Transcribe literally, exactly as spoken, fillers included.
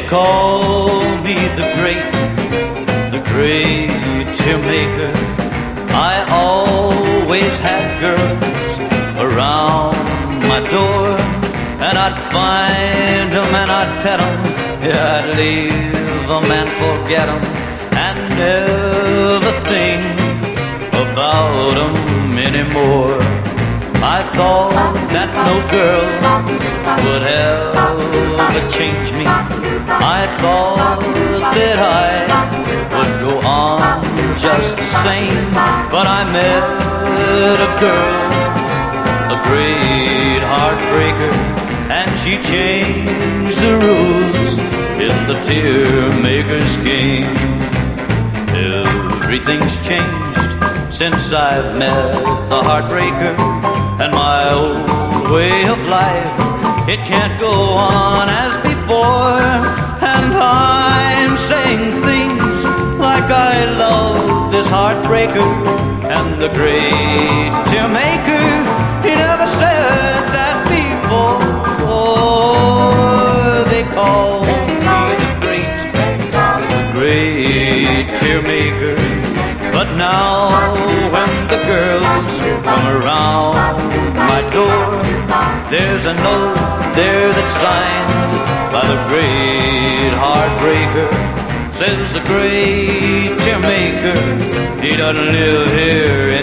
call me the great, the great tearmaker. I always had girls around my door, and I'd find them and I'd pet them. Yeah, I'd leave them and forget them, and never think about them anymore. I thought that no girl would ever change me. I thought that I would go on just the same, but I met a girl, a great heartbreaker, and she changed the rules in the tear-maker's game. Everything's changed since I've met the heartbreaker, and my old way of life, it can't go on as before. And I'm saying things like I love this heartbreaker, and the great tearmaker, he never said that before. They call me the great, the great tearmaker. But now when the girls come around my door, there's a note there that's signed by the great heartbreaker. Says the great tearmaker, he doesn't live here